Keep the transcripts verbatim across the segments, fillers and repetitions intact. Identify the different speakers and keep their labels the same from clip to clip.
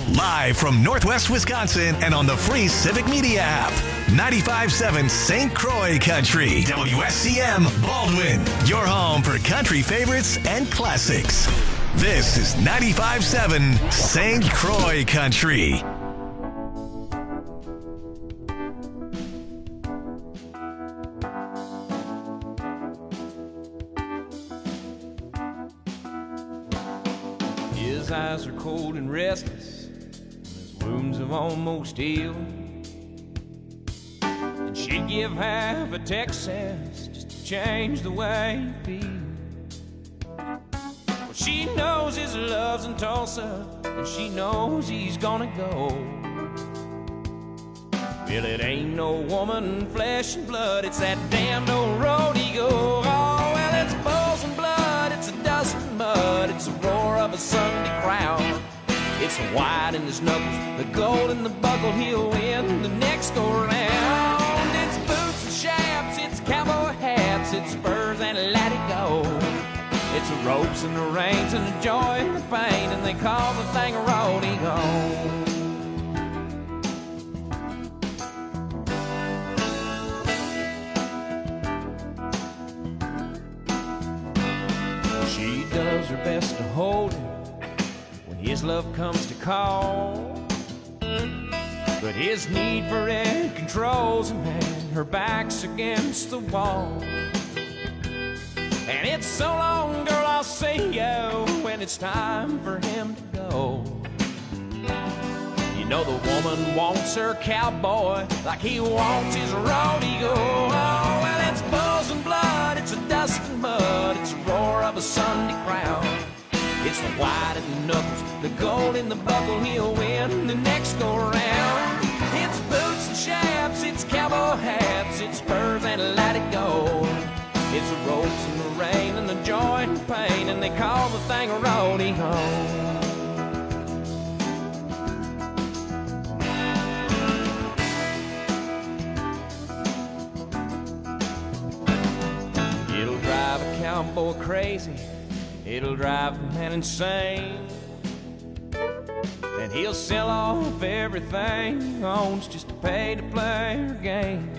Speaker 1: Live from Northwest Wisconsin and on the free Civic Media app. ninety-five point seven Saint Croix Country. W S C M Baldwin. Your home for country favorites and classics. This is ninety-five point seven Saint Croix Country.
Speaker 2: His eyes are cold and restless, his wounds have almost healed. And she'd give half a Texas just to change the way he feels. Well, she knows his love's in Tulsa, and she knows he's gonna go. Well, it ain't no woman, flesh and blood, it's that damned old road he goes. Oh, well, it's bulls and blood, it's a dust and mud, it's the roar of a Sunday crowd. It's the white in his knuckles, the gold in the buckle, he'll win the next go round. It's boots and chaps, it's cowboy hats, it's spurs and let it go. It's the ropes and the reins and the joy and the pain, and they call the thing a rodeo. She does her best to hold him when his love comes to call, but his need for it controls him, and her back's against the wall. And it's so long, girl, I'll see you when it's time for him to go. You know the woman wants her cowboy like he wants his rodeo. Oh, well, it's bulls and blood, it's a dust and mud, it's the roar of a Sunday crowd. It's the white in the knuckles, the gold in the buckle, he'll win the next go round. It's boots and chaps, it's cowboy hats, it's spurs and let it go. It's the ropes and the rain and the joy and the pain, and they call the thing a rodeo. It'll drive a cowboy crazy, it'll drive a man insane, and he'll sell off everything he owns just to pay to play her game.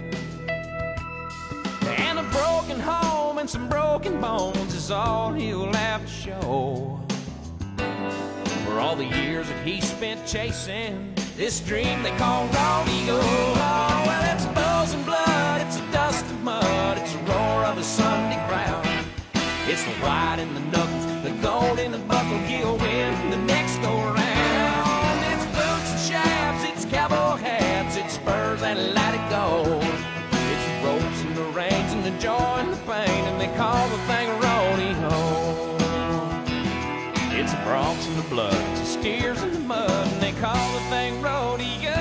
Speaker 2: And a broken home and some broken bones is all he'll have to show for all the years that he spent chasing this dream they call rodeo. Oh, well, it's bulls and blood, it's a dust and mud, it's the roar of a Sunday crowd. It's the white in the knuckles, the gold in the buckle, he'll win the next go round. It's boots and chaps, it's cowboy hats, it's spurs and let it go. It's the ropes and the reins and the joy and the pain, and they call the thing a rodeo. It's the broncs and the blood, it's the steers and the mud, and they call the thing rodeo.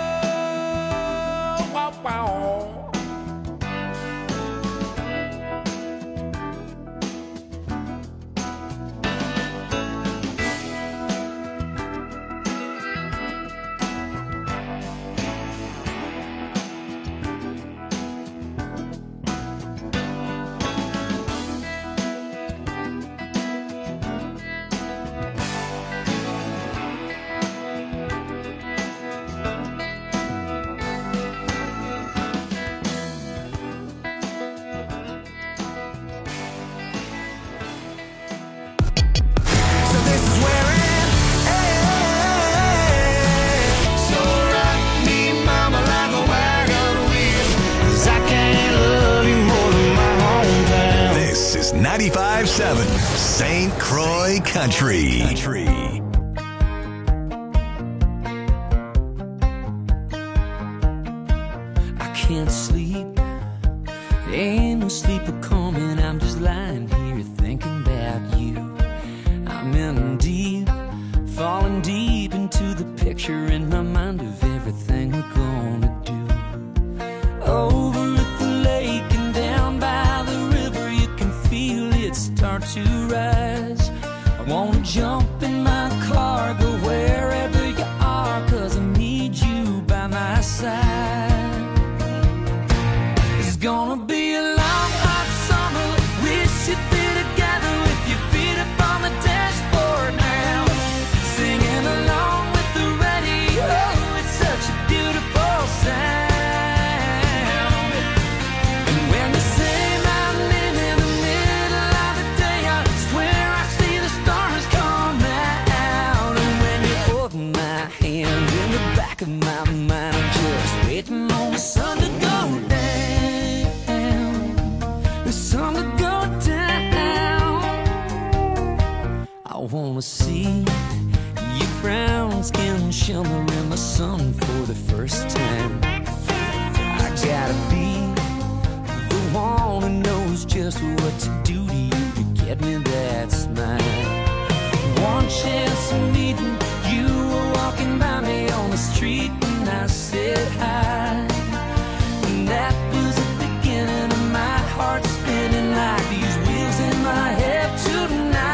Speaker 2: Wow, wow.
Speaker 1: ninety-five point seven Saint Croix Country. Country.
Speaker 3: I can't sleep, ain't no sleeper coming. I'm just lying here thinking about you. I'm in deep, falling deep into the picture in my mind of everything we're gonna do. Over at the lake and down by the river, you can feel it start to rise. I wanna jump in my car, go wherever you are, 'cause I need you by my side. It's gonna be a long hot summer, wish you'd be together with your feet up on the dashboard now, singing along with the rest. wanna see your brown skin shimmer in the sun for the first time. I gotta be the one who knows just what to do to you to get me that smile. One chance of meeting you were walking by me on the street and I said hi. And that was the beginning of my heart spinning like these wheels in my head tonight.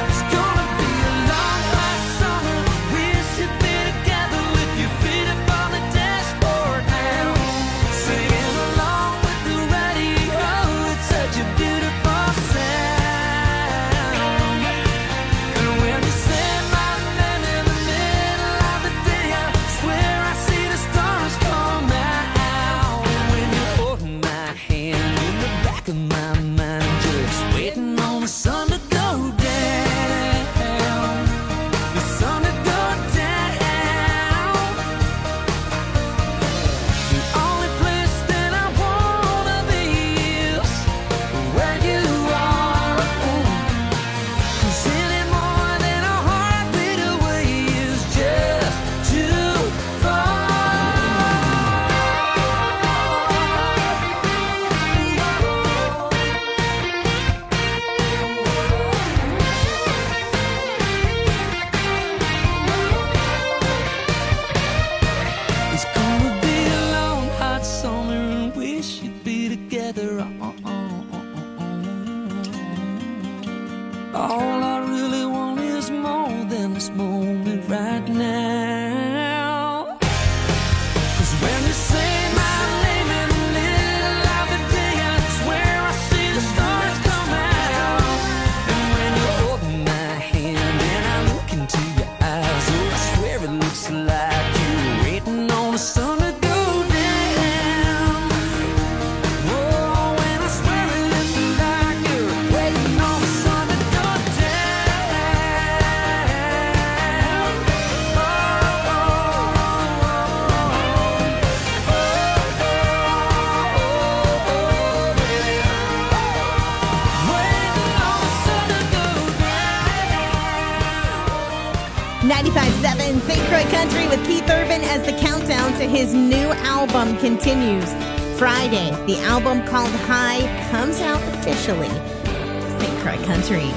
Speaker 3: All I really want is more than this moment right now. 'Cause when you say my name in the middle of the day, I swear I see the stars come out. And when you hold my hand and I look into your eyes, oh, I swear it looks like you're waiting on the sun to go down. Oh, and I swear it looks like you're waiting on the sun to go
Speaker 4: ninety-five point seven Saint Croix Country with Keith Urban as the countdown to his new album continues. Friday, the album called High comes out officially. Saint Croix Country.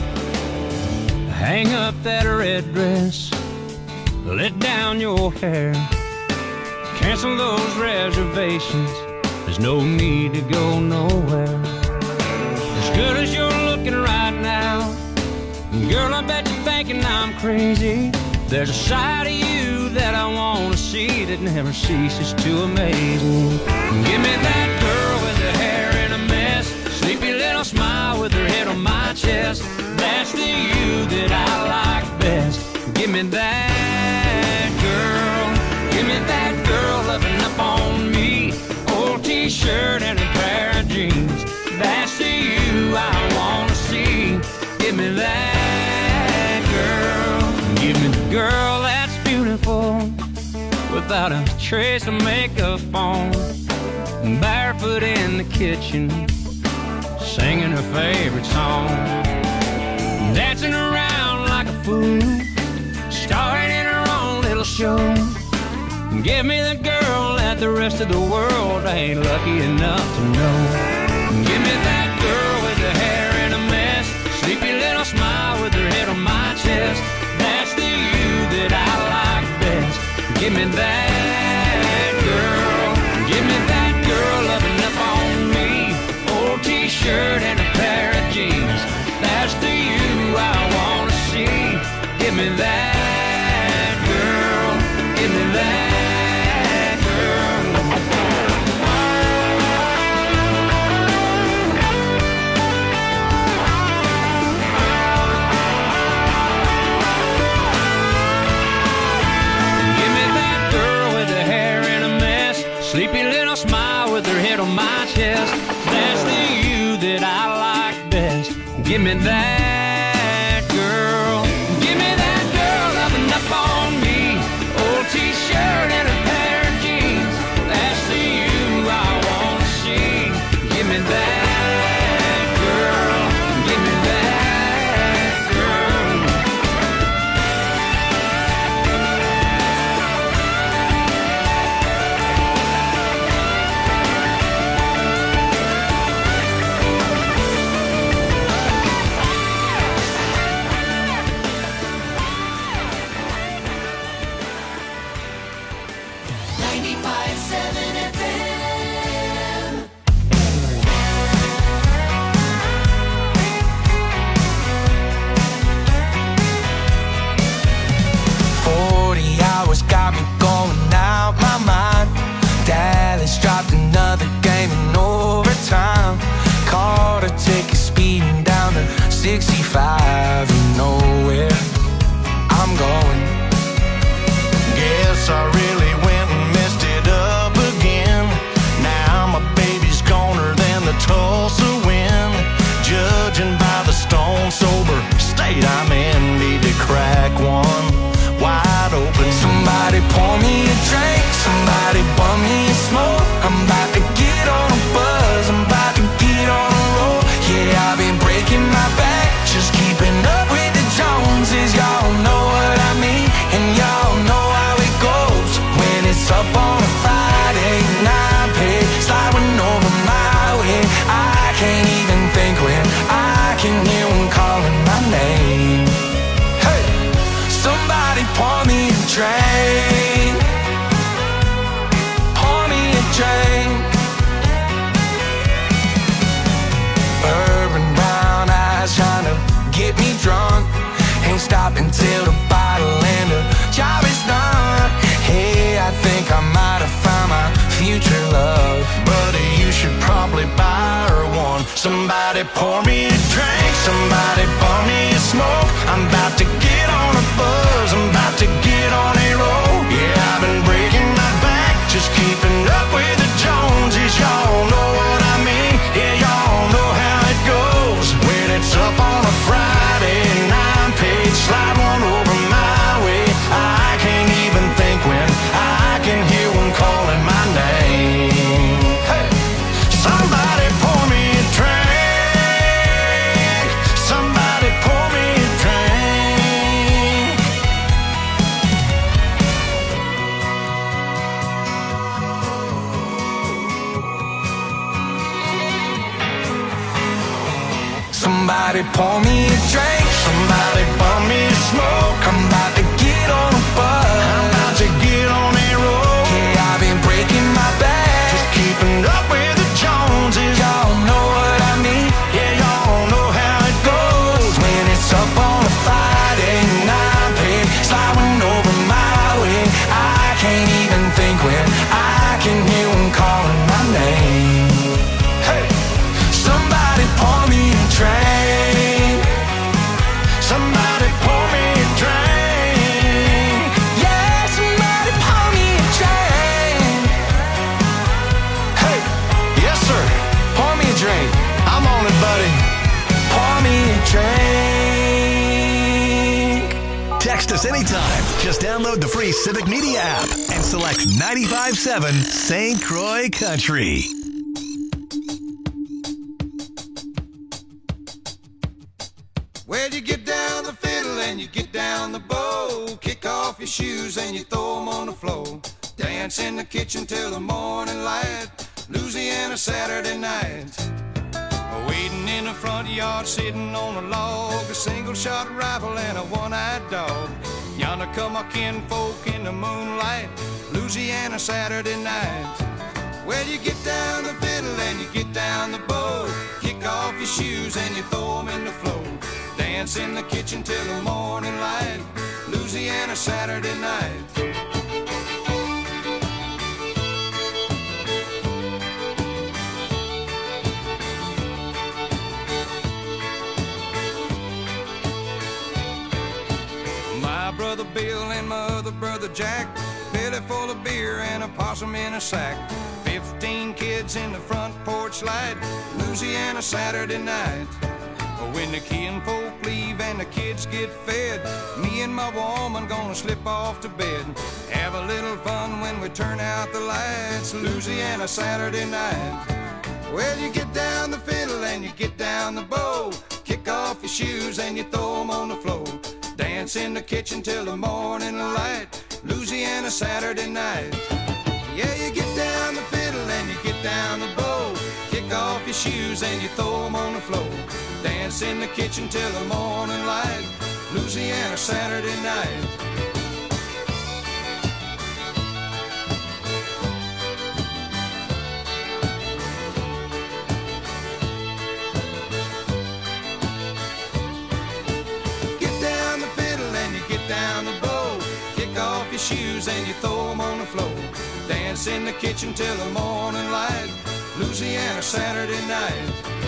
Speaker 2: Hang up that red dress, let down your hair, cancel those reservations, there's no need to go nowhere. As good as you're looking right now, girl, I bet you're thinking I'm crazy. There's a side of you that I want to see that never ceases to amaze me. Give me that girl with her hair in a mess, sleepy little smile with her head on my chest. That's the you that I like best. Give me that girl, give me that girl loving up on me. Old t-shirt and a pair of jeans. That's the you I want to see. Give me that girl, give me the girl that's beautiful, without a trace of makeup on, barefoot in the kitchen, singing her favorite song, dancing around like a fool, starring in her own little show. Give me the girl that the rest of the world ain't lucky enough to know. Give me that girl with the hair in a mess, sleepy little smile with her head on my chest. That's the you that I like best. Give me that girl, give me that girl loving up on me. Old t-shirt and a pair of jeans. That's the you I want to see. Give me that girl, give me that girl. Sleepy little smile with her head on my chest. That's the you that I like best. Give me that girl, give me that girl loving up on me. Old t-shirt and a pair of jeans. That's the you I want to see. Give me that girl, give me that girl.
Speaker 5: crack one wide open. Somebody pour me a drink, somebody bum me a smoke. I'm about to get on a buzz, I'm about to get on a roll. Yeah, I've been breaking my back, just keeping up with the Joneses. Y'all know what I mean, and y'all know how it goes. When it's up on a Friday night, pay sliding over my way. I can't even think when I can hear one calling my name. Hey, somebody pour me a drink, pour me a drink. Urban brown eyes trying to get me drunk. Ain't stopping till the bottle and the job is done. Hey, I think I might have found my future love. Buddy, you should probably buy her one. Somebody pour me a drink, somebody pour me a smoke. I'm about to get on a buzz, I'm about to get on a roll. Yeah, I've been breaking my back, just keeping up with the Joneses. Y'all know what I mean, yeah, y'all know how it goes. When it's up on a Friday nine page, slide one over my way. I can't even think when I can hear one calling my name. Hey, somebody pour me a drink, somebody pour me a drink. Somebody pour me a drink, somebody pour me a smoke. I'm about to get on a buzz, I'm about to get on a roll. Yeah, I've been breaking my back, just keeping up with the Joneses. Y'all know what I mean, yeah, y'all know how it goes. When it's up on a Friday night, pay sliding over my way. I can't even think when I can hear one calling my name. Hey, somebody pour me a drink, somebody pour me a drink. Yeah, somebody pour me a drink. Hey, yes sir, pour me a drink. I'm on it, buddy. Pour me a drink.
Speaker 1: Text us anytime. Just download the free Civic Media app and select ninety-five point seven Saint Croix Country.
Speaker 6: Well, you get down the fiddle and you get down the bow. Kick off your shoes and you throw them on the floor. Dance in the kitchen till the morning light. Louisiana Saturday night. Waiting in the front yard, sitting on a log. A single shot rifle and a one-eyed dog. Yonder come our kinfolk in the moonlight. Louisiana Saturday night. Well, you get down the fiddle and you get down the bow. Kick off your shoes and you throw them in the floor. Dance in the kitchen till the morning light. Louisiana Saturday night. My brother Bill and my other brother Jack, belly full of beer and a possum in a sack. Fifteen kids in the front porch light. Louisiana Saturday night. When the kinfolk leave and the kids get fed, me and my woman gonna slip off to bed. Have a little fun when we turn out the lights. Louisiana Saturday night. Well, you get down the fiddle and you get down the bow. Kick off your shoes and you throw them on the floor. Dance in the kitchen till the morning light. Louisiana Saturday night. Yeah, you get down the fiddle and you get down the bow. Kick off your shoes and you throw them on the floor. Dance in the kitchen till the morning light. Louisiana Saturday night. Get down the fiddle and you get down the bow. Kick off your shoes and you throw them on the floor. Dance in the kitchen till the morning light. Louisiana Saturday night.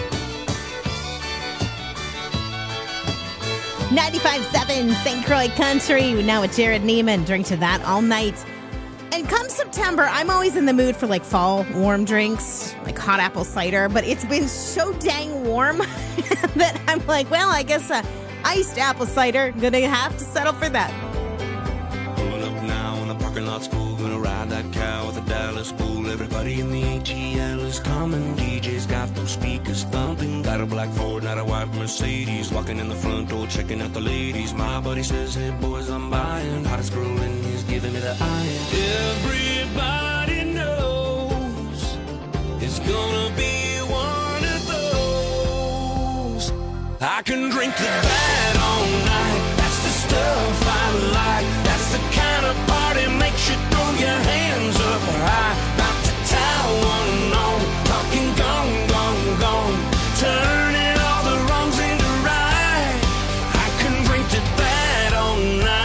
Speaker 4: ninety-five point seven Saint Croix Country. Now with Jared Neiman. Drink to that all night. And come September, I'm always in the mood for like fall warm drinks, like hot apple cider. But it's been so dang warm that I'm like, well, I guess uh, iced apple cider. Gonna have to settle for that.
Speaker 7: Pulling up now in the parking lot, school. Gonna ride that cow with the Dallas Bull. Everybody in the A T L is coming. D J's got those speakers thumping. Got a black Ford, not a white Mercedes. Walking in the front door, checking out the ladies. My buddy says, hey boys, I'm buying. Hottest girl in he's giving me the iron. Everybody knows it's gonna be one of those. I can drink to that all night. That's the stuff I like. That's the kind of party makes you throw your hands up high. About to tie one on, talking gone, gone, gone. Turning all the wrongs into right. I can drink to that all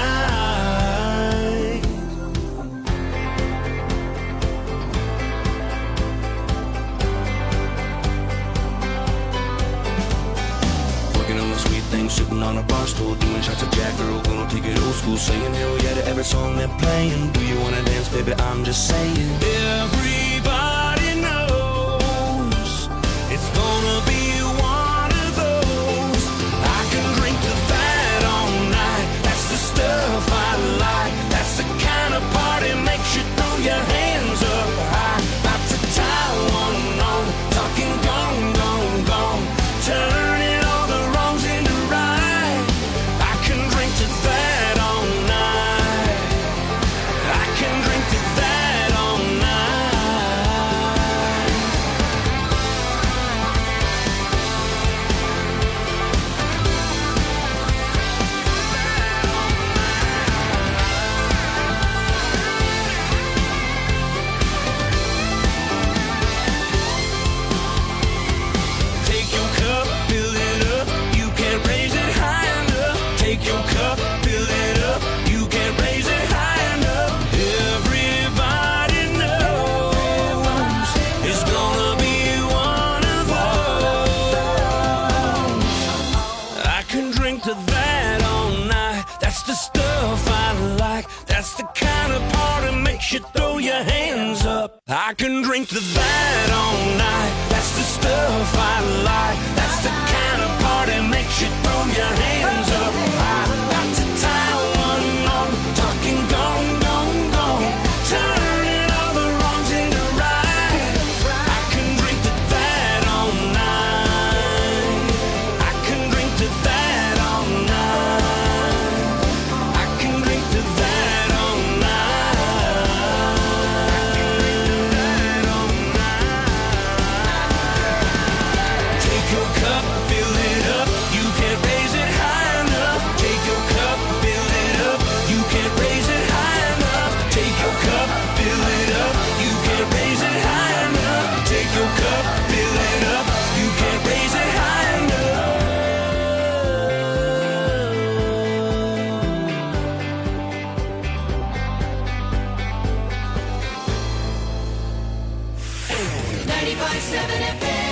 Speaker 7: night. Working on the sweet thing, sitting on a bar stool, doing shots of Jack Girl, gonna take it old school, saying hell yeah to every song they're playing. Do you wanna dance, baby? I'm just saying. Everybody knows it's gonna be one of those. I can drink to that all night. That's the stuff I like. That's the kind of party makes you throw your hands up high. About to tie one on, talking gone, gone, gone. Turning all the wrongs into right. I can drink to that all night. I can drink to that all night. Take your cup, fill it up. You can't raise it high enough. Take your cup, fill it up. You can't raise it high enough. Everybody knows it's gonna be one of those. I can drink to that all night. That's the stuff I like. That's the kind of party makes you throw your hands up. I can drink to that all night. That's the stuff I like. That's the kind of party makes you throw your hands up. I'm about to tie one on, talking gone, gone, gone. Turning all the wrongs into right. I can drink to that all night. I can drink to that all night. I can drink to that all night. All night. Take your cup, fill it up. You can't raise it high enough. Take your cup, fill it up. You can't raise it high enough. Take your cup, fill it up. You can't raise it high enough. Take your cup, fill it up. You can't raise it high enough.
Speaker 8: ninety-five seven F M.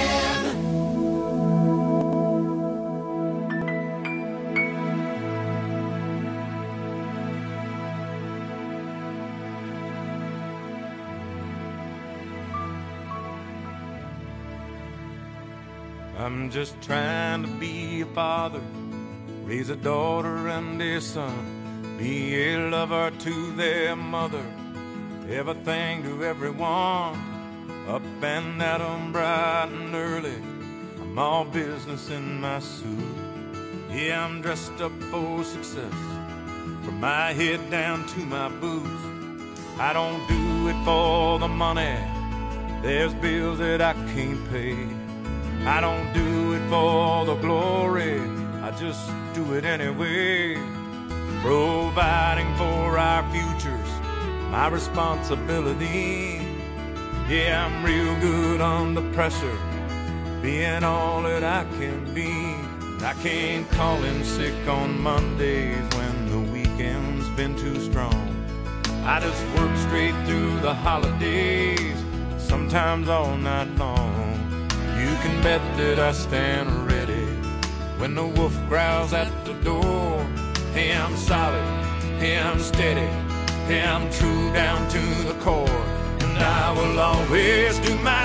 Speaker 6: I'm just trying to be a father, raise a daughter and a son, be a lover to their mother, everything to everyone, up and at 'em bright and early. I'm all business in my suit. Yeah, I'm dressed up for success, from my head down to my boots. I don't do it for the money, there's bills that I can't pay. I don't do it for the glory, I just do it anyway. Providing for our futures, my responsibility. Yeah, I'm real good under pressure, being all that I can be. I can't call in sick on Mondays when the weekend's been too strong. I just work straight through the holidays, sometimes all night long. You can bet that I stand ready when the wolf growls at the door. Hey, I'm solid, hey, I'm steady, hey, I'm true down to the core. And I will always do my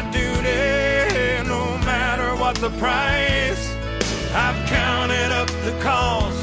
Speaker 6: duty, no matter what the price. I've counted up the cost,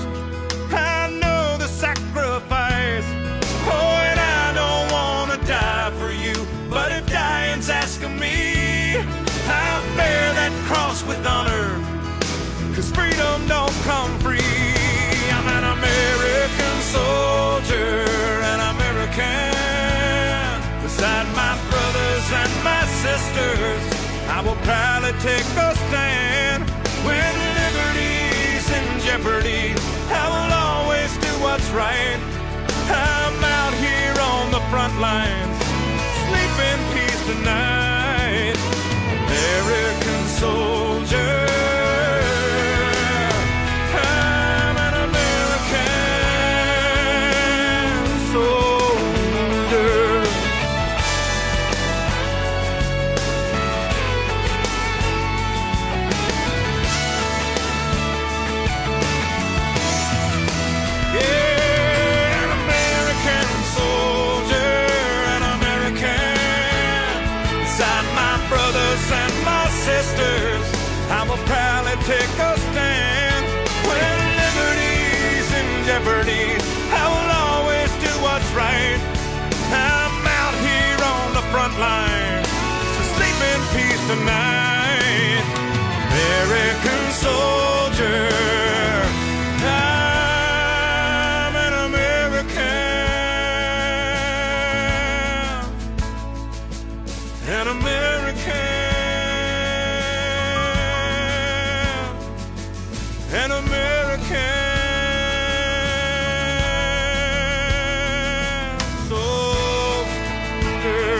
Speaker 6: I will proudly take a stand. When liberty's in jeopardy, I will always do what's right. I'm out here on the front lines, sleep in peace tonight. American soldier, I'm an American soldier. Yeah, an American soldier, an American. Beside my brothers and my sisters, I will proudly take a stand. When liberty's in jeopardy, I will always do what's right. I'm out here on the front line, so sleep in peace tonight. American soldier, I'm an American, an American, an American soldier.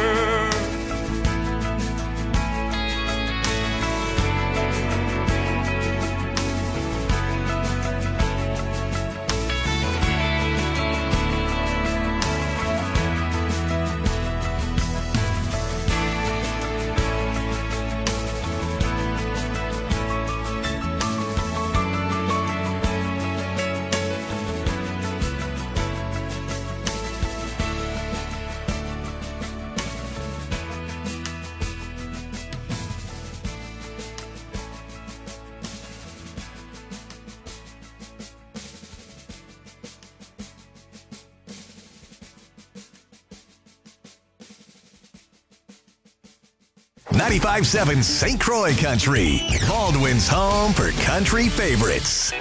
Speaker 1: ninety-five seven Saint Croix Country, Baldwin's home for country favorites.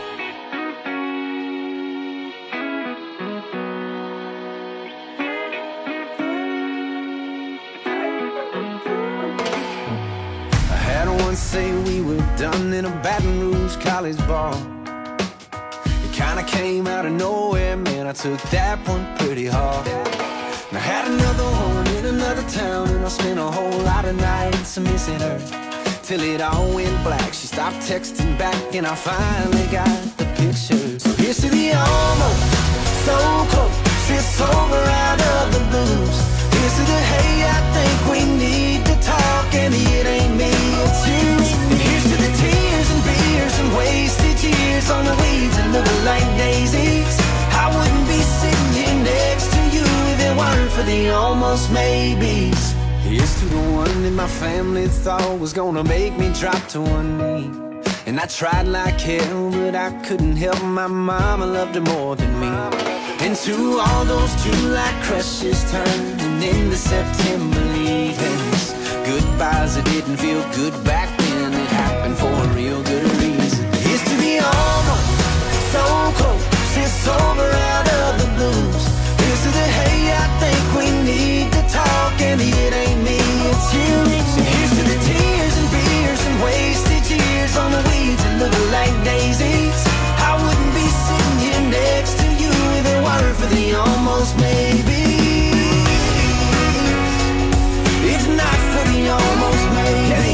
Speaker 5: I had one say we were done in a Baton Rouge college bar. It kinda came out of nowhere, man, I took that one pretty hard. And I had another one in another town, and I spent a whole lot of nights missing her, till it all went black. She stopped texting back, and I finally got the picture. So here's to the almost, so close, it's over out of the blues. Here's to the hey, I think we need to talk, and the it ain't me, it's you. And here's to the tears and beers and wasted years on the weeds that look like daisies. I wouldn't be sitting here next to you if it weren't for the almost maybes. Here's to the one that my family thought was gonna make me drop to one knee. And I tried like hell, but I couldn't help my mama loved her more than me. And to all those July crushes turning into September leavings, goodbyes that didn't feel good back then, it happened for a real good reason. Here's to the almost, so close, it's over out of the blues. Here's to the hey, I think we need to talk, and the it ain't me, it's you. So here's to the tears and beers and wasted years on the weeds that look like daisies. I wouldn't be sitting here next to you if it weren't for the almost maybe. If not for the almost maybe.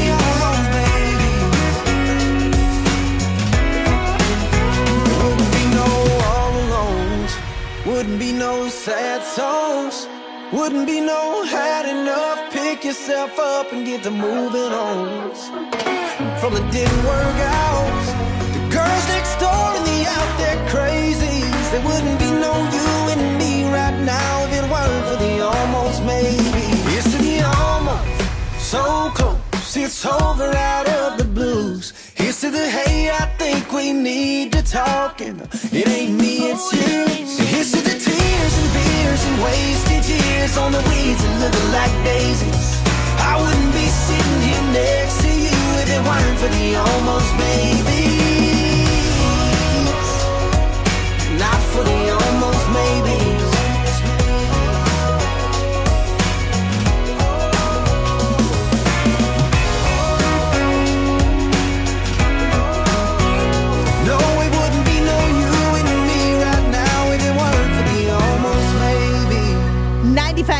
Speaker 5: Wouldn't be no all alones, wouldn't be no sad songs, wouldn't be no had enough. Pick yourself up and get to moving on. From the didn't work out, the girls next door and the out there crazies. There wouldn't be no you and me right now if it weren't for the almost maybe. Here's to the almost, so close, it's over out of the blues. Here's to the hey, I think we need to talk, and it ain't me, it's you. So here's to the tears and beers and wasted years on the weeds that look like daisies. I wouldn't be sitting here next to you if it weren't for the almost maybes. Not for the almost maybes.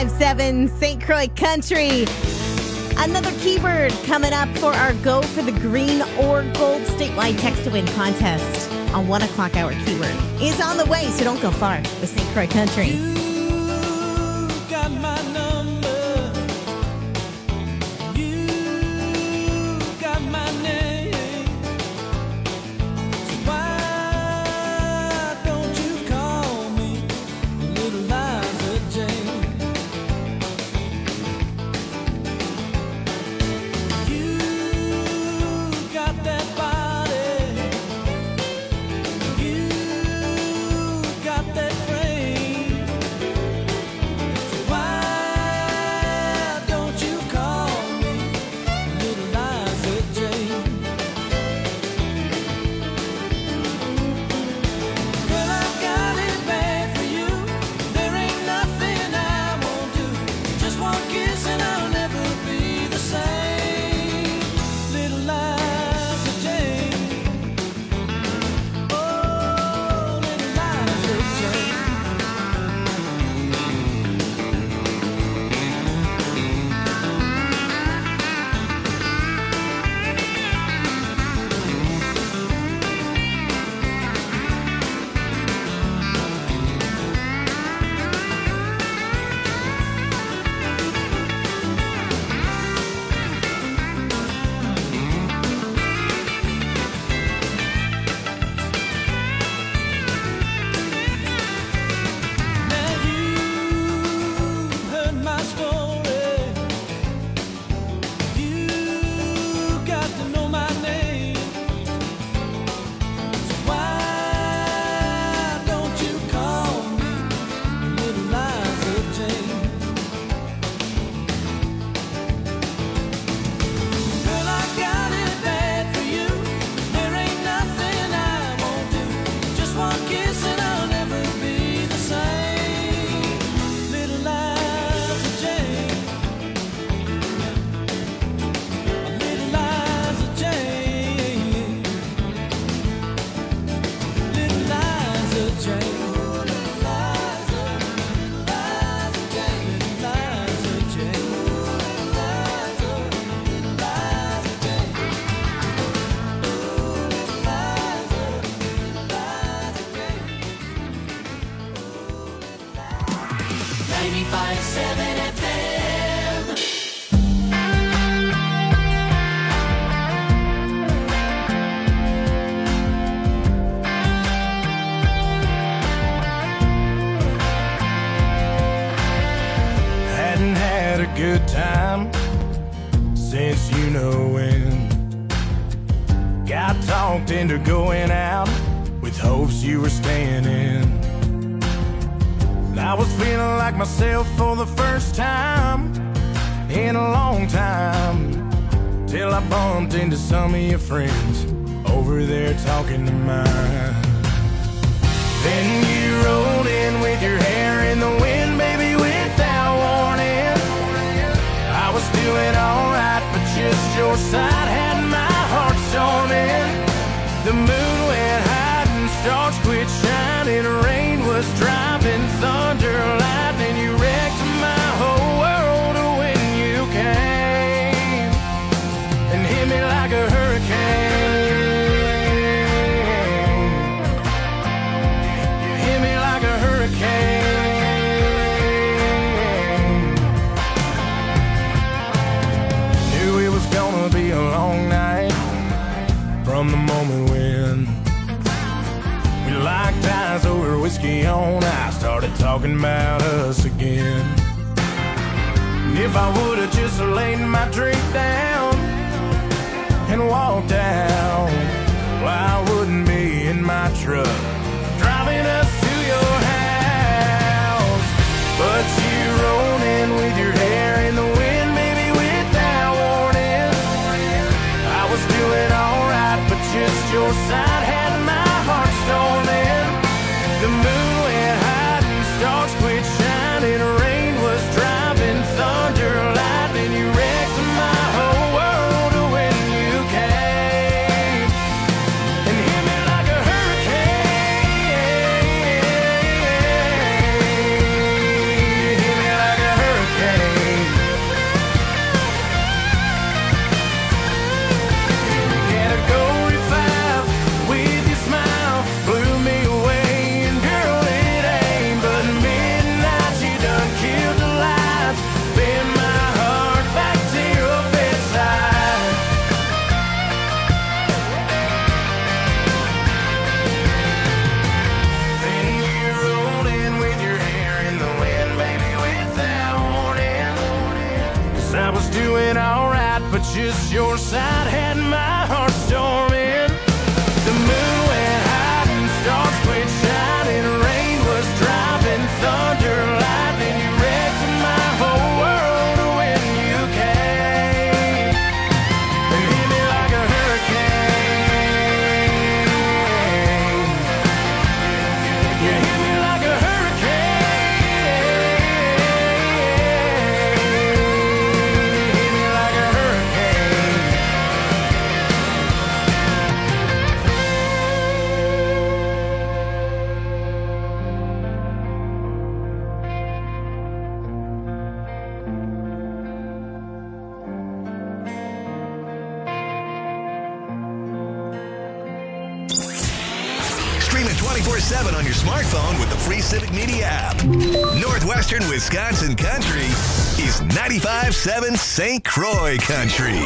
Speaker 4: ninety-five point seven Saint Croix Country. Another keyword coming up for our Go for the Green or Gold statewide text to win contest. A one o'clock hour keyword is on the way, so don't go far with Saint Croix Country.
Speaker 9: You got my number. You got my name. So why don't you call me Little Liza Jane? You got that body. You got that frame. So why don't you call me Little Liza Jane? Girl, I got it bad for you. There ain't nothing I won't do. Just one kiss and I'll never be the same. Little Liza Jane. Oh, Little Liza Jane. Now you've heard my story. You got to know my name. So why don't you call me Little Liza Jane? Girl, I got it bad for you. There ain't nothing I won't do. Just one kiss and I'll never be the same. Little Liza Jane. Little Liza Jane. Little Liza Jane. Little Liza, Liza Jane. Liza Jane. Liza, Liza Jane.
Speaker 8: ninety-five point seven F M.
Speaker 6: Hadn't had a good time since you know when. Got talked into going out with hopes you were staying in. I was feeling like myself for the first time in a long time, till I bumped into some of your friends over there talking to mine. Then you rolled in with your hair in the wind, baby, without warning. I was doing alright, but just your side had my heart storming. The moon went high and stars quit shining. Rain was driving, thunder, lightning. You wrecked my whole world when you came and hit me like a hurricane. You hit me like a hurricane. Knew it was gonna be a long night from the moment when we locked eyes over whiskey on ice, started talking about us again. And if I would've just laid my drink down and walked out, well, I wouldn't be in my truck driving us to your house. But you rolled in with your hair in the wind, baby, without warning. I was doing alright, but just your side had my heart storming. The moon went high and stars quit shining. Rain was driving, thunder, lightning. You wrecked my whole world when you came and hit me like a hurricane.
Speaker 2: doing alright, but just your side had my heart storming. The moon went high and stars quit shining. Rain was dropping, thunder, lightning. You wrecked my whole world when you came and hit me like a hurricane. You hit me like a
Speaker 1: twenty-four seven on your smartphone with the free Civic Media app. Northwestern Wisconsin Country is ninety-five seven Saint Croix Country.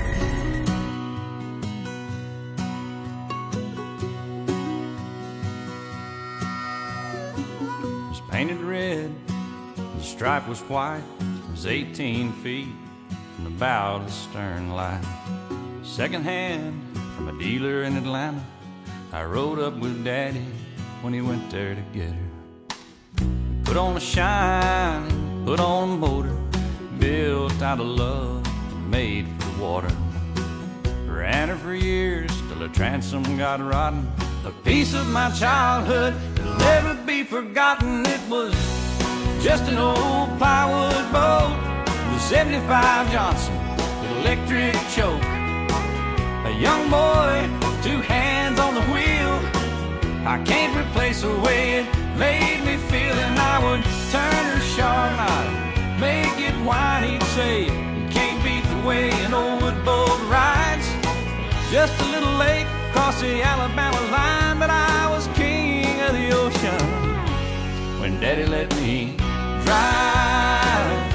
Speaker 10: It was painted red, the stripe was white. It was eighteen feet from the bow to the stern light. Second hand from a dealer in Atlanta. I rode up with Daddy when he went there to get her. Put on a shine, put on a motor, built out of love, made for the water. Ran her for years till her transom got rotten. A piece of my childhood that'll never be forgotten. It was just an old plywood boat, the seventy-five Johnson with electric choke. A young boy, two hands on the wheel. I can't replace the way it made me feel. And I would turn her sharp, I'd make it whine. He'd say, you can't beat the way an old wood boat rides. Just a little lake across the Alabama line, but I was king of the ocean when Daddy let me drive.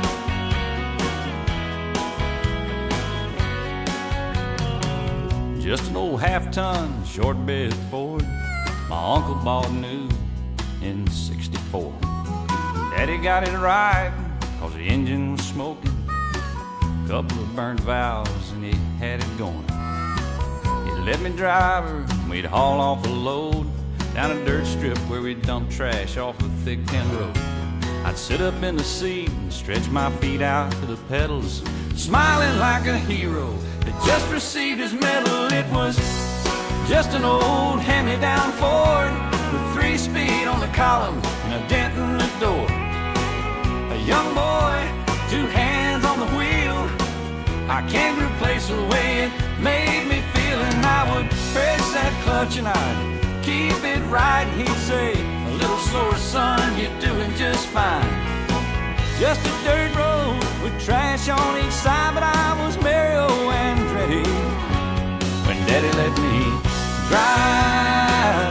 Speaker 10: Just an old half-ton short bed Ford my uncle bought new in sixty-four. Daddy got it right cause the engine was smoking, couple of burnt valves and he had it going. He let me drive her and we'd haul off a load down a dirt strip where we'd dump trash off a thick tin road. I'd sit up in the seat and stretch my feet out to the pedals, smiling like a hero that just received his medal. It was just an old hand-me-down Ford with three-speed on the column and a dent in the door. A young boy, two hands on the wheel. I can't replace the way it made me feel. And I would press that clutch and I'd keep it right. And he'd say, a little slower, son, you're doing just fine. Just a dirt road with trash on each side, but I was Mario Andretti when Daddy let me drive.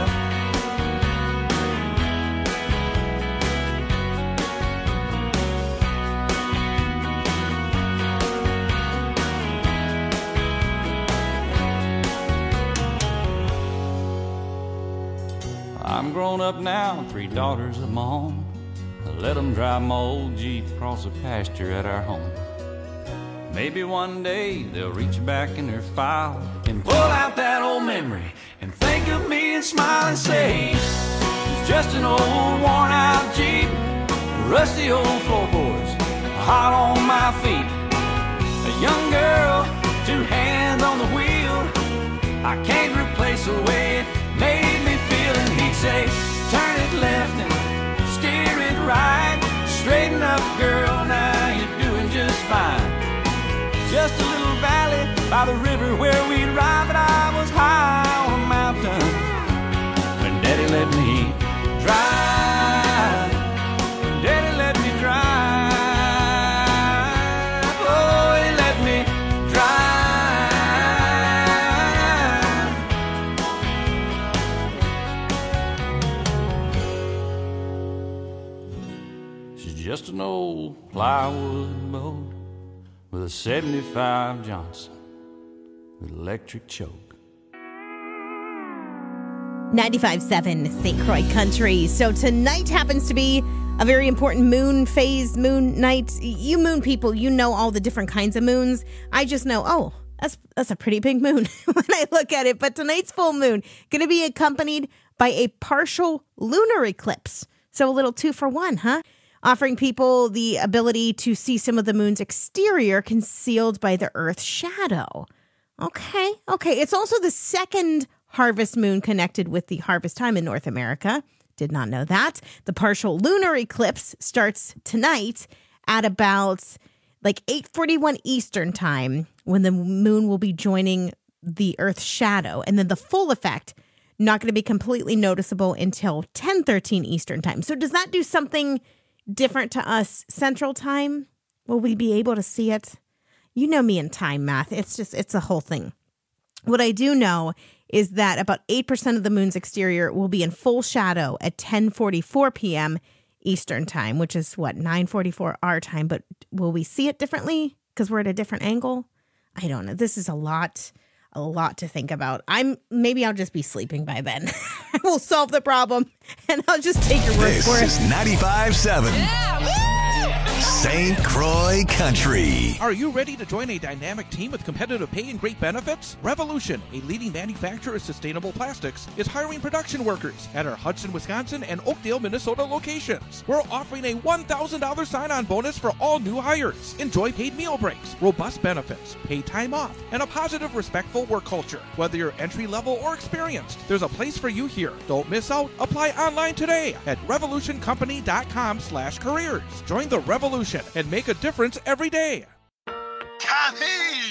Speaker 10: I'm grown up now, three daughters of my own. I let them drive my old Jeep across the pasture at our home. Maybe one day they'll reach back in their file and pull out that old memory and think of me and smile and say, it's just an old worn out Jeep, rusty old floorboards, hot on my feet. A young girl, two hands on the wheel. I can't replace the way it made me feel. And he'd say, turn it left and steer it right. Straighten up, girl, now you're doing just fine. Just a little valley by the river where we'd ride, but I was high on a mountain when Daddy let me drive. Daddy let me drive. Oh, he let me drive. She's just an old plywood boat with a seventy-five Johnson with electric choke.
Speaker 4: ninety-five point seven Saint Croix Country. So tonight happens to be a very important moon phase, moon night. You moon people, you know all the different kinds of moons. I just know, oh, that's that's a pretty big moon when I look at it. But tonight's full moon going to be accompanied by a partial lunar eclipse. So a little two for one, huh? Offering people the ability to see some of the moon's exterior concealed by the Earth's shadow. Okay, okay. It's also the second harvest moon connected with the harvest time in North America. Did not know that. The partial lunar eclipse starts tonight at about like eight forty-one Eastern time, when the moon will be joining the Earth's shadow. And then the full effect, not going to be completely noticeable until ten thirteen Eastern time. So does that do something different to us Central time? Will we be able to see it? You know me in time math. It's just, it's a whole thing. What I do know is that about eight percent of the moon's exterior will be in full shadow at ten forty-four p.m. Eastern time, which is what, nine forty-four our time. But will we see it differently because we're at a different angle? I don't know. This is a lot, a lot to think about. I'm maybe I'll just be sleeping by then. I will solve the problem and I'll just take your word
Speaker 1: this
Speaker 4: for it.
Speaker 1: This is ninety-five point seven. Yeah. Saint Croix Country.
Speaker 11: Are you ready to join a dynamic team with competitive pay and great benefits? Revolution, a leading manufacturer of sustainable plastics, is hiring production workers at our Hudson, Wisconsin and Oakdale, Minnesota locations. We're offering a one thousand dollars sign-on bonus for all new hires. Enjoy paid meal breaks, robust benefits, paid time off, and a positive, respectful work culture. Whether you're entry-level or experienced, there's a place for you here. Don't miss out. Apply online today at revolution company dot com slash careers. Join the revolution and make a difference every day.
Speaker 12: Tommy!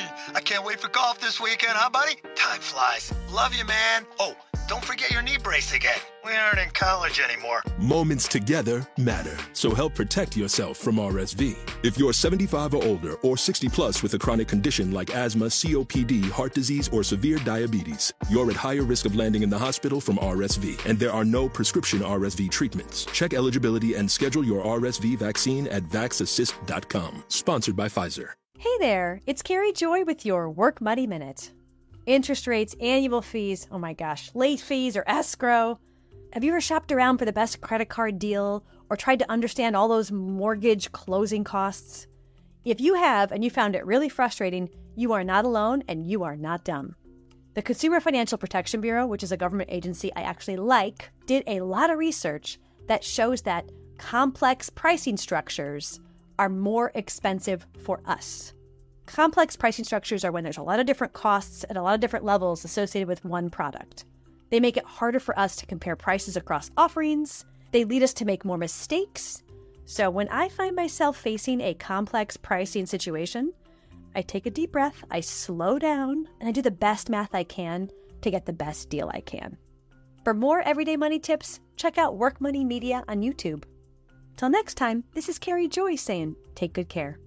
Speaker 12: I can't wait for golf this weekend, huh, buddy? Time flies. Love you, man. Oh, don't forget your knee brace again. We aren't in college anymore.
Speaker 13: Moments together matter, so help protect yourself from R S V. If you're seventy-five or older or sixty plus with a chronic condition like asthma, C O P D, heart disease, or severe diabetes, you're at higher risk of landing in the hospital from R S V, and there are no prescription R S V treatments. Check eligibility and schedule your R S V vaccine at vax assist dot com. Sponsored by Pfizer.
Speaker 14: Hey there, it's Carrie Joy with your Work Money Minute. Interest rates, annual fees, oh my gosh, late fees or escrow. Have you ever shopped around for the best credit card deal or tried to understand all those mortgage closing costs? If you have and you found it really frustrating, you are not alone and you are not dumb. The Consumer Financial Protection Bureau, which is a government agency I actually like, did a lot of research that shows that complex pricing structures are more expensive for us. Complex pricing structures are when there's a lot of different costs at a lot of different levels associated with one product. They make it harder for us to compare prices across offerings. They lead us to make more mistakes. So when I find myself facing a complex pricing situation, I take a deep breath, I slow down, and I do the best math I can to get the best deal I can. For more everyday money tips, check out Work Money Media on YouTube. Till next time, this is Carrie Joy saying, take good care.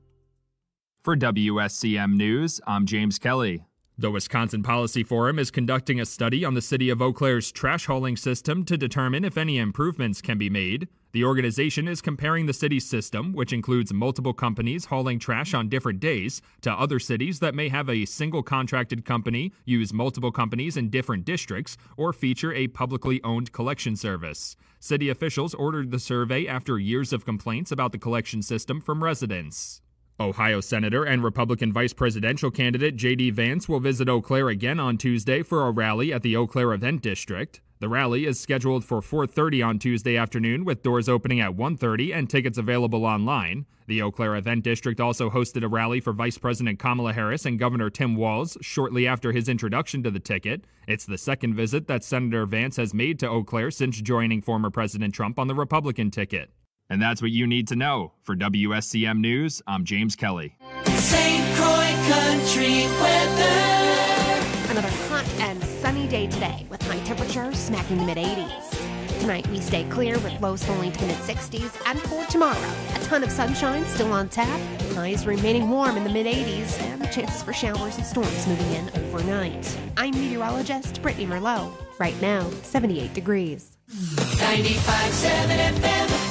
Speaker 15: For W S C M News, I'm James Kelly. The Wisconsin Policy Forum is conducting a study on the city of Eau Claire's trash hauling system to determine if any improvements can be made. The organization is comparing the city's system, which includes multiple companies hauling trash on different days, to other cities that may have a single contracted company, use multiple companies in different districts, or feature a publicly owned collection service. City officials ordered the survey after years of complaints about the collection system from residents. Ohio Senator and Republican vice presidential candidate J D Vance will visit Eau Claire again on Tuesday for a rally at the Eau Claire Event District. The rally is scheduled for four thirty on Tuesday afternoon, with doors opening at one thirty and tickets available online. The Eau Claire Event District also hosted a rally for Vice President Kamala Harris and Governor Tim Walz shortly after his introduction to the ticket. It's the second visit that Senator Vance has made to Eau Claire since joining former President Trump on the Republican ticket. And that's what you need to know. For W S C M News, I'm James Kelly.
Speaker 8: Saint Croix Country weather.
Speaker 16: Another hot and sunny day today with high temperatures smacking the mid eighties. Tonight we stay clear with lows falling to the mid sixties, and for tomorrow, a ton of sunshine still on tap, highs remaining warm in the mid eighties, and chances for showers and storms moving in overnight. I'm meteorologist Brittany Merlot. Right now, seventy-eight degrees.
Speaker 8: ninety-five point seven F M.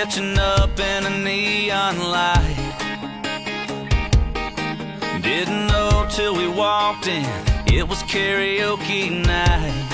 Speaker 17: catching up in a neon light. Didn't know till we walked in, it was karaoke night.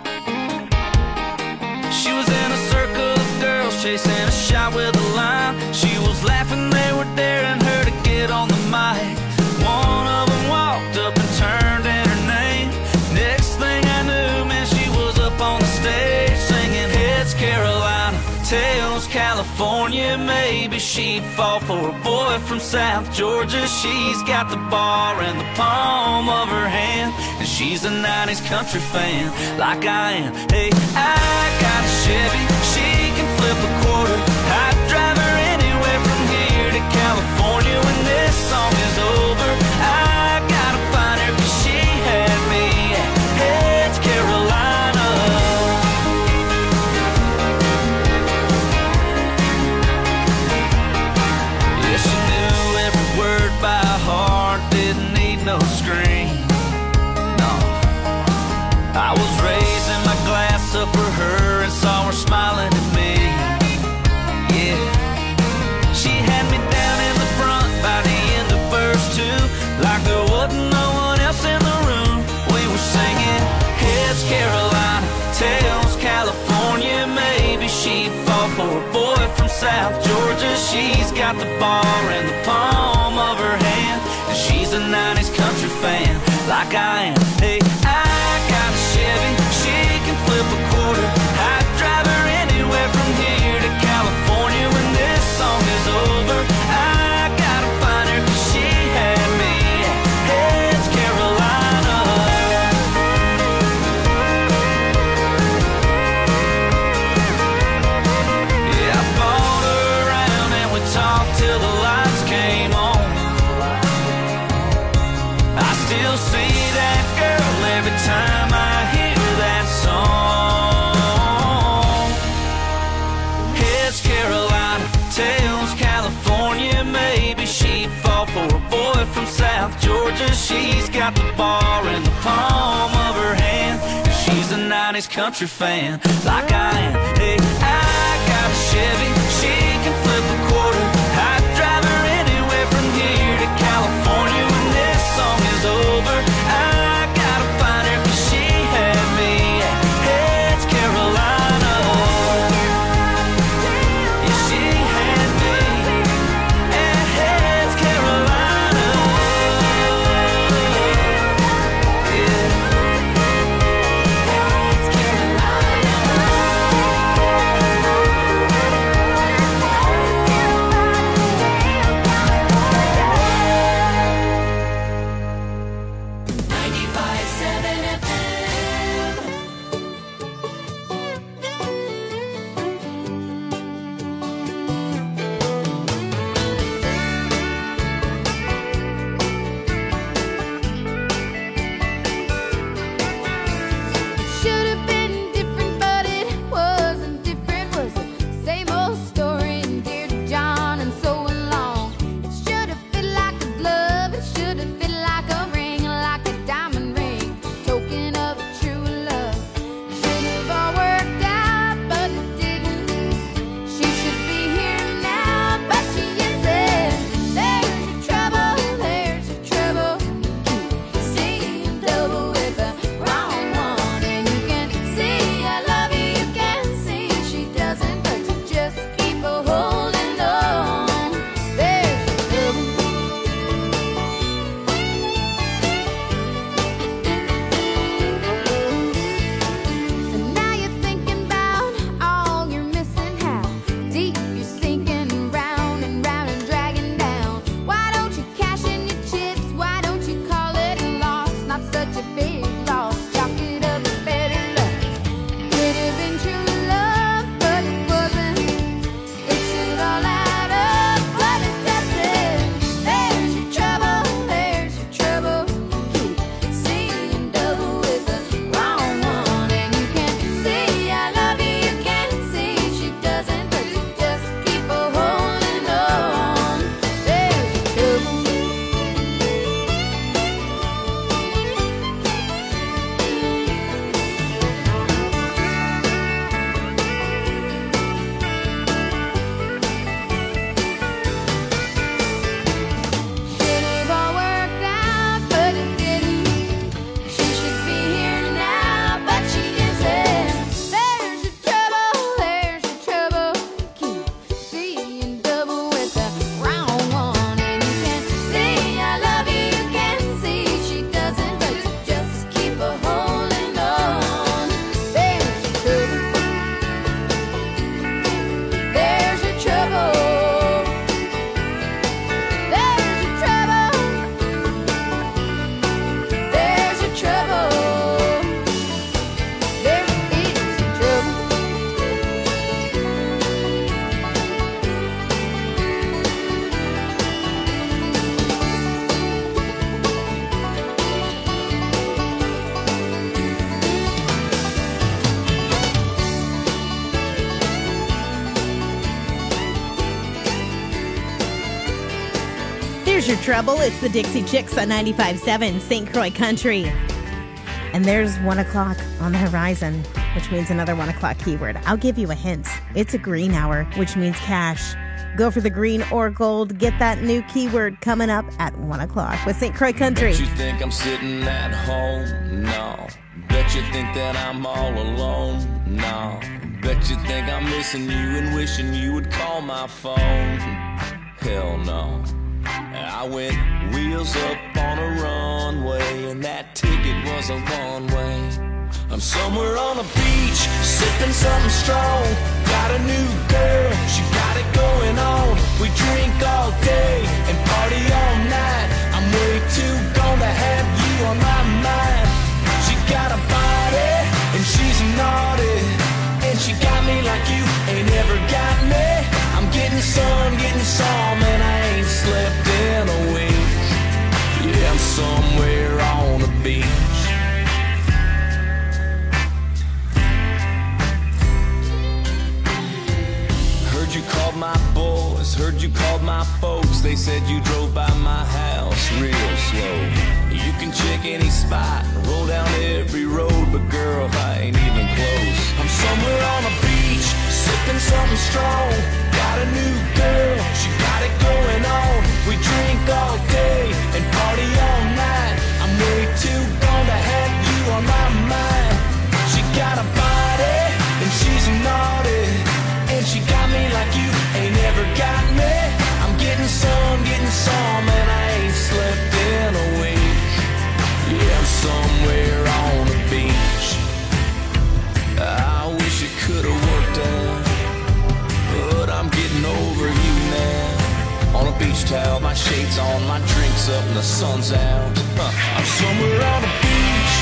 Speaker 17: She was in a circle of girls chasing a shot with a line. She was laughing, they were daring her to get on the mic. One of them walked up and turned in her name. Next thing I knew, man, she was up on the stage singing Heads Carolina, Tails California. Maybe she'd fall for a boy from South Georgia. She's got the bar in the palm of her hand, and she's a nineties country fan like I am. Hey, I got a Chevy, she can flip a quarter. I'd drive her anywhere from here to California. When this song is over, I gotta find her, 'cause she had me at Heads Carolina. Yeah, she knew every word by heart, didn't need no screen. No, I was raising my glass up for her and saw her smiling at me. Yeah, she had me down in the front by the end of verse two, like there wasn't no one else in the room. We were singing Heads Carolina, Tails California. Maybe she'd fall for a boy from South Georgia. She's got the bar in the palm of her hand, and she's a nineties country fan like I am. Hey, I got a Chevy, she can flip a quarter. I'd drive her anywhere from here to California. When this song is over, I gotta find her, 'cause she had me at Heads Carolina. Yeah, I bought her around and we talked till the lights came on. I still see that girl every time I hear that song. Heads Carolina, Tails California. Maybe she'd fall for a boy from South Georgia. She's got the bar in the palm of her hand, and she's a nineties country fan like I am. Hey, I got a Chevy, she can flip a quarter. I'd drive her anywhere from here to California. When this song is over, I gotta find her, 'cause she had me at Heads Carolina. Yeah, she had me at Heads Carolina. Yeah. Heads Carolina.
Speaker 4: There's your trouble. It's the Dixie Chicks on ninety-five point seven Saint Croix Country. And there's one o'clock on the horizon, which means another one o'clock keyword. I'll give you a hint. It's a green hour, which means cash. Go for the green or gold. Get that new keyword coming up at one o'clock with Saint Croix Country.
Speaker 17: Bet you think I'm sitting at home? No. Bet you think that I'm all alone? No. Bet you think I'm missing you and wishing you would call my phone? Hell no. I went wheels up on a runway, and that ticket was a one-way. I'm somewhere on a beach, sipping something strong. Got a new girl, she got it going on. We drink all day and party all night. I'm way too gone to have you on my mind. She got a body, and she's naughty, and she got me like you ain't ever got me. I'm getting sun, getting some, and I ain't slept in a week. Yeah, I'm somewhere on the beach. Heard you called my boys, heard you called my folks. They said you drove by my house real slow. You can check any spot, roll down every road, but girl, I ain't even close. I'm somewhere on a beach, sipping something strong. Got a new girl, she got it going on. We drink all day and party all night. I'm way too gone to have you on my mind. She got a body and she's naughty, and she got me like you ain't ever got me. I'm getting some, getting some, and I ain't slept in a week. Yeah, I'm somewhere on the beach. I wish it could have worked out, but I'm getting over you now. On a beach towel, my shades on, my drinks up, and the sun's out. Huh. I'm somewhere on the beach.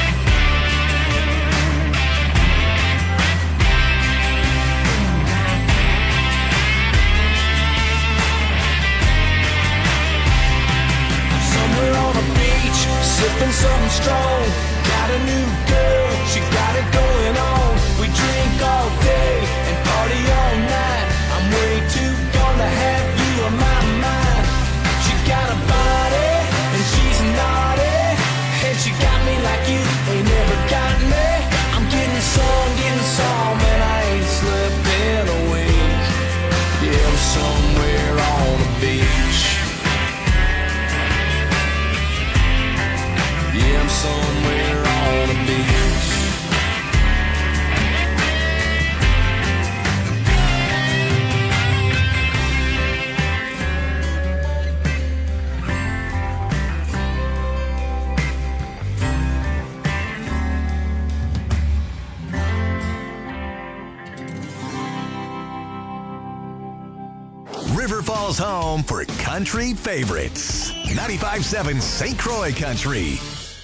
Speaker 17: I'm somewhere on the beach, sipping something strong. Got a new girl, she got it going on. We drink all day and party all night. I'm way too gone to have you on my mind. She got a body and she's naughty, and she got me like you ain't never got me. I'm getting some, getting some, and I ain't slept in a week. Yeah, I'm somewhere on the beach. Yeah, I'm somewhere on the beach.
Speaker 1: River Falls home for country favorites. ninety-five point seven Saint Croix Country.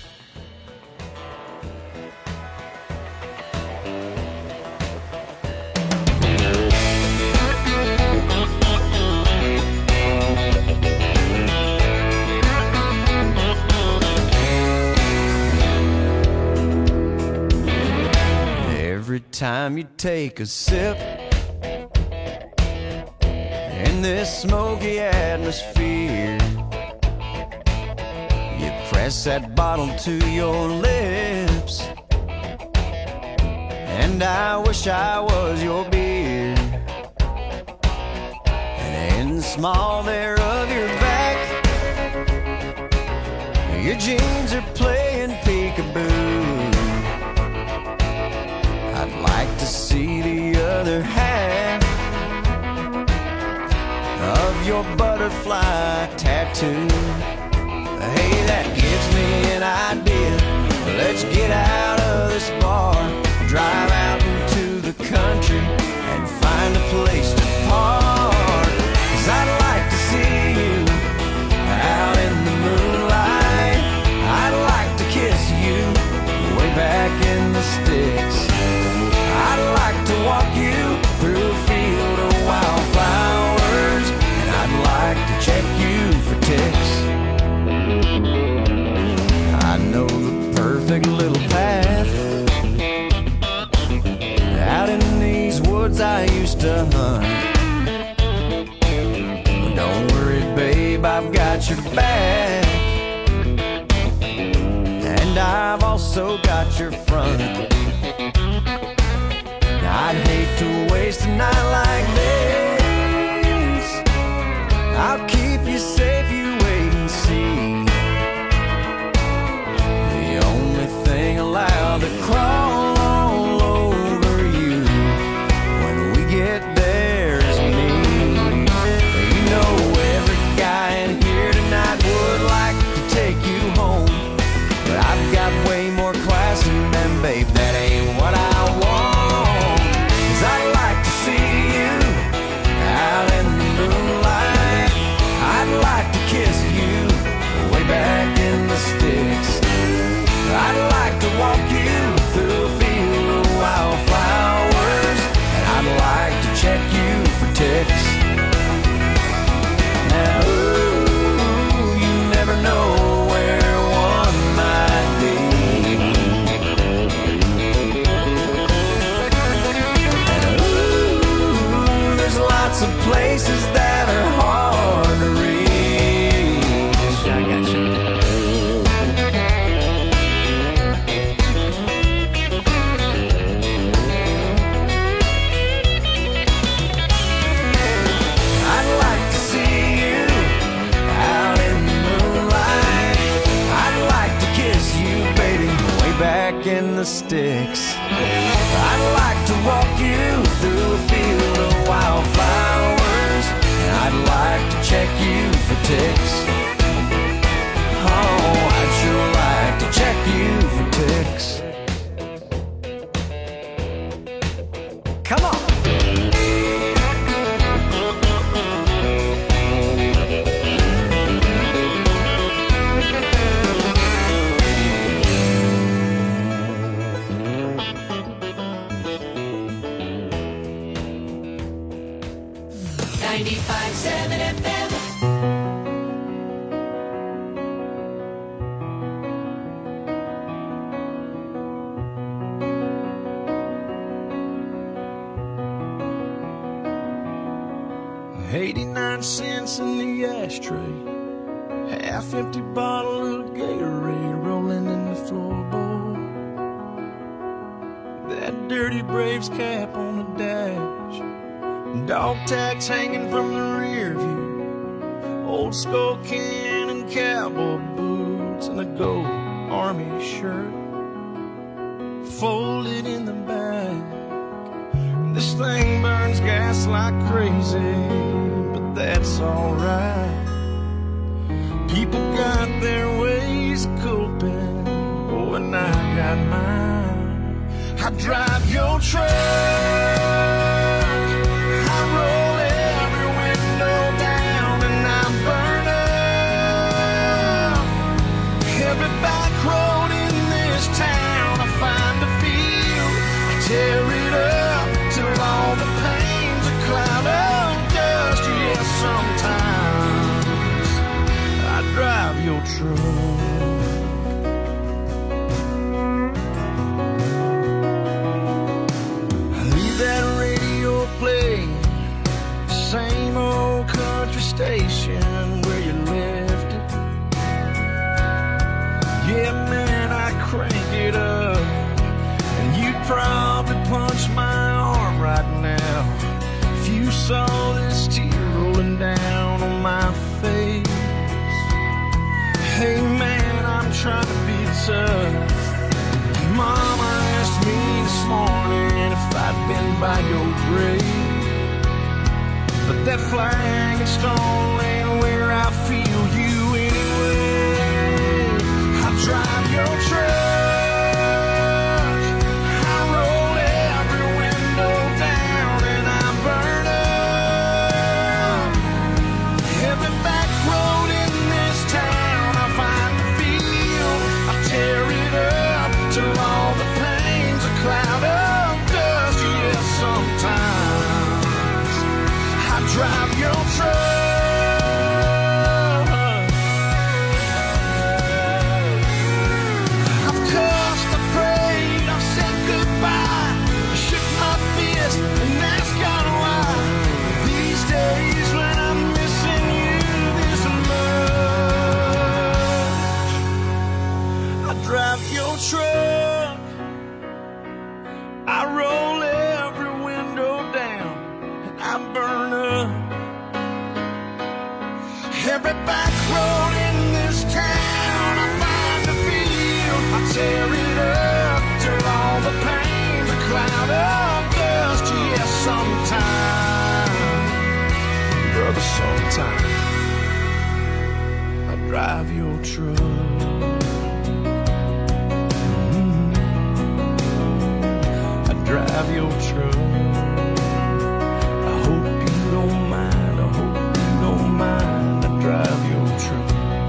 Speaker 2: Every time you take a sip in this smoky atmosphere, you press that bottle to your lips, and I wish I was your beer. And in the small there of your back, your jeans are playing peekaboo. I'd like to see the other half of your butterfly tattoo. Hey, that gives me an idea. Let's get out of this bar, drive out into the country, and find a place to park. 'Cause I'd like to see you out in the moonlight. I'd like to kiss you way back in the sticks. I'd like to walk you through a field of wildflowers, and I'd like to check you for ticks. I know the perfect little path babe, I've got your back. And I've also got your front. I'd hate to waste a night like this. I'll keep you safe, you wait and see. The only thing allowed to crawl all over you when we get there is me. You know every guy in here tonight would like to take you home, but I've got way more class than them, babe, that ain't what I want. 'Cause I'd like to see you out in the moonlight. I'd like to kiss you way back in the sticks. I'd like to walk you through a field of wildflowers, and I'd like to check you for ticks. Now, ooh, you never know where one might be. And ooh, there's lots of places that are hard to reach. I got you. I'd like to see you out in the moonlight. I'd like to kiss you, baby, way back in the sticks. I'd like to walk you through a field of wildflowers, and I'd like to check you for ticks. Oh, I'd sure like to check you for ticks. Come on.
Speaker 8: ninety-five seven F M.
Speaker 9: eighty-nine cents in the ashtray, half empty bottle of Gatorade rolling in the floorboard. That dirty Braves cap on the dash, dog tags hanging from the rear view, old skull can and cowboy boots, and a gold army shirt folded in the back. This thing burns gas like crazy, but that's alright. People got their ways of coping, oh, and I got mine. I drive your truck, I roll every window down, and I burn up every back road in this town. I find a field, I tear it up till all the pain's a cloud of dust. Yeah, sometimes I drive your truck. I leave that radio playing, same old country station where you left it. Yeah, man, I crank it up, and you'd probably punch my arm right now if you saw this tear rolling down on my face. Hey, man, I'm trying to be tough. Mama asked me this morning if I'd been by your grave, but that flag and stone ain't where I feel you anyway. I drive your truck, I roll every window down, and I burn up every back road in this town. I find the field, I tear it up till all the pain's a cloud of dust. Yeah, sometimes I drive your truck.
Speaker 5: Every back road in this town I find a field, I tear it up till all the pain, the cloud of dust. Yes, sometime, brother, sometime I drive your truck. Mm-hmm. I drive your truck. I hope you don't mind, I hope you don't mind, I drive your truck.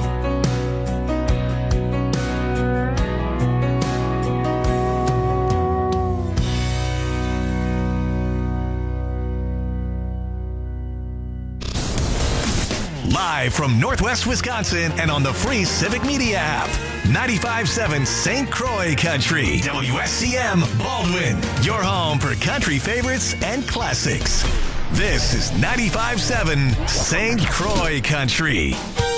Speaker 1: Live from Northwest Wisconsin and on the free Civic Media app. ninety-five point seven Saint Croix Country. W S C M Baldwin. Your home for country favorites and classics. This is ninety-five point seven Saint Croix Country.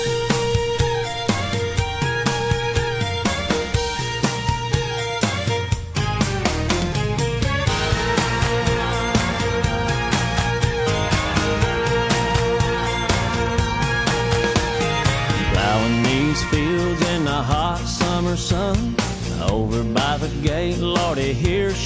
Speaker 2: Plowing these fields in the hot summer sun, over by the gate, Lordy, here's